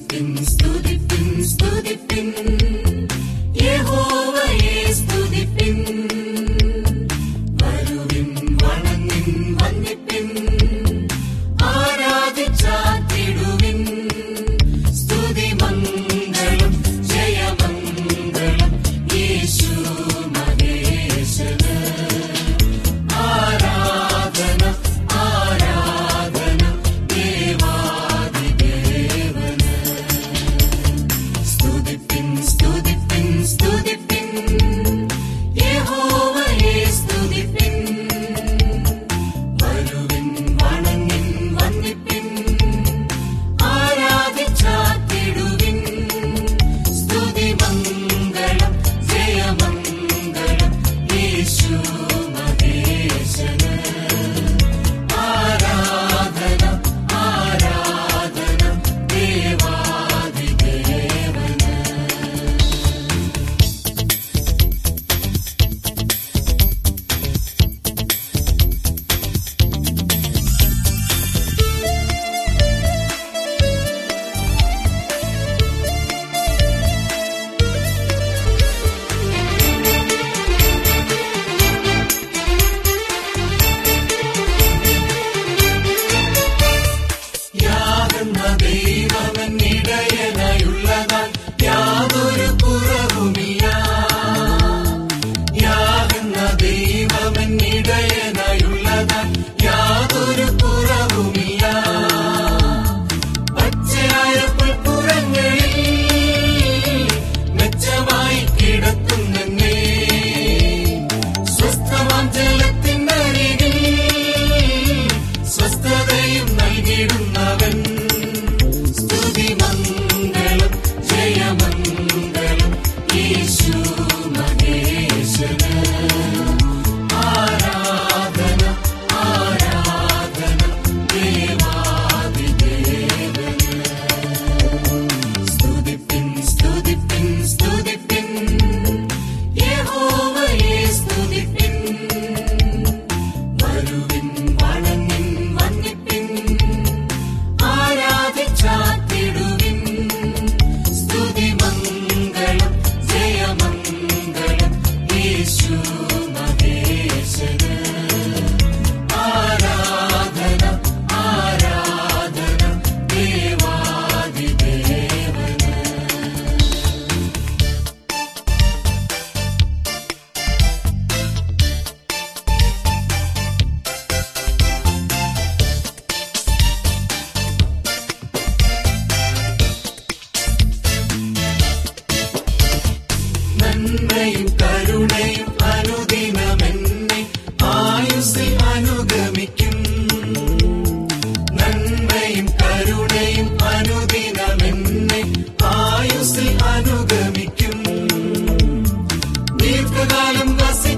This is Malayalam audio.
സ്തുതിപ്പിൻ സ്തുതിപ്പിൻ സ്തുതിപ്പിൻ യഹോവയെ സ്തുതിപ്പിൻ. വരുവിൻ വണങ്ങിൻ വന്ദിപ്പിൻ ആരാധിച്ചാത്തിടുവിൻ. സ്തുതിമംഗളം ജയമംഗളം യേശു മഹേശന്. ആരാധന ആരാധന ദേവാദിദേവന്. സ്തുതിപ്പിൻ സ്തുതിപ്പിൻ സ്തുതിപ്പിൻ യഹോവയെ സ്തുതിപ്പിൻ. വരുവിൻ വണങ്ങിൻ വന്ദിപ്പിൻ ആരാധിച്ചാത്തിടുവിൻ. സ്തുതിമംഗളം ജയമംഗളം യേശു മഹേശന്. ആരാധന ആരാധന ദേവാദിദേവന്. യാകുന്ന ദൈവമെന്നിടയനായുള്ളതാൽ യാതൊരു കുറവുമില്ല. യാകുന്ന ദൈവമെന്നിടയനായുള്ളതാൽ യാതൊരു കുറവുമില്ല. പച്ചയായ പുൽപ്പുറങ്ങളിൽ മെച്ചമായി കിടത്തുന്നെന്നെ. സ്വസ്ഥമാം ജലത്തിനരികിൽ സ്വസ്ഥതയും നൽകിടുന്നവൻ. സ്തുതിമംഗളം ജയമംഗളം യേശു മഹേശന്. ആരാധന ആരാധന ദേവാദിദേവന്. സ്തുതിപ്പിൻ സ്തുതിപ്പിൻ സ്തുതിപ്പിൻ യഹോവയെ സ്തുതിപ്പിൻ. വരുവിൻ വണങ്ങിൻ വന്ദിപ്പിൻ ആരാധിച്ചാത്തിടുവിൻ. സ്തുതിമംഗളം ജയമംഗളം യേശു മഹേശന്. ആരാധന ആരാധന ദേവാദിദേവന്. നന്മയും കരുണയും അനുദിനമെന്നെ ആയുസ്സിൽ അനുഗമിക്കും. നന്മയും കരുണയും അനുദിനമെന്നെ ആയുസ്സിൽ അനുഗമിക്കും. ദീർഘകാലം